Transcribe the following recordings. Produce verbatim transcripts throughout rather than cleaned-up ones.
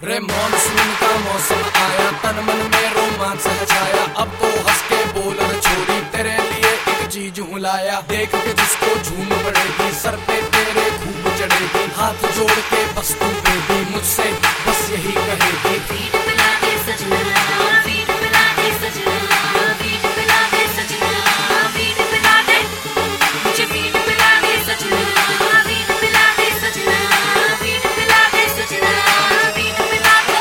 रे मॉनसून का मौसम आया, तन मन में रोमांच छाया। अब तो हंस के बोल रे छोड़ी, तेरे लिए एक चीज हूँ लाया। देख के जिसको झूम पड़ेगी, सर पे तेरे खूब चढ़ेगी। हाथ जोड़ के बस तू बेबी मुझसे बस यही कहेगी। वीट पिला दे सजना, वीट पिला दे सजना, वीट पिला दे सजना, वीट पिला दे, मुझे वीट पिला दे सजना, वीट पिला दे सजना, वीट पिला दे सजना, वीट पिला दे।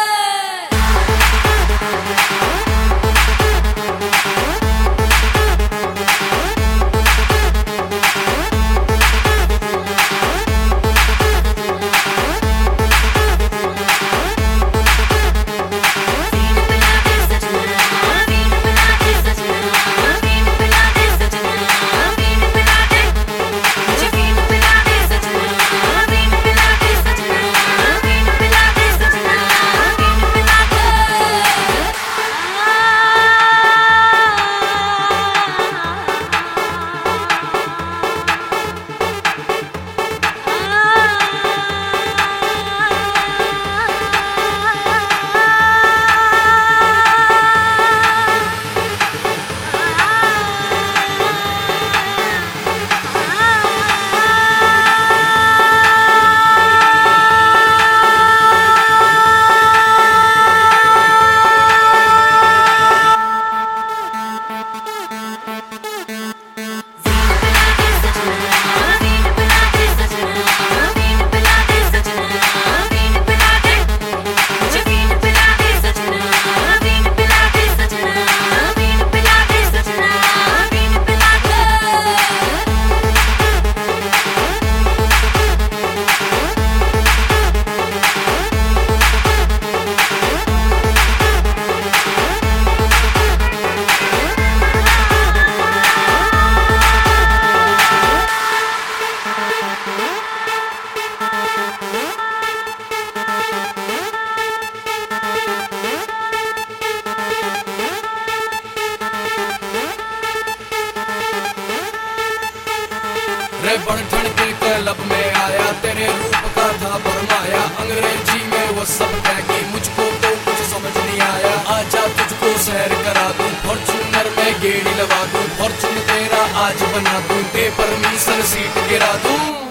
रे बढ़ चढ़ के क्लब में आया, तेरे रूप का था फरमाया। अंग्रेजी में वो सब कहेगी, मुझको तो कुछ समझ नहीं आया। आजा तुझको सैर करा दूं, फॉर्च्यूनर में गेड़ी लगा दूं। फॉर्च्यून तेरा आज बना दूं, दे परमिशन सीट गिरा दूं।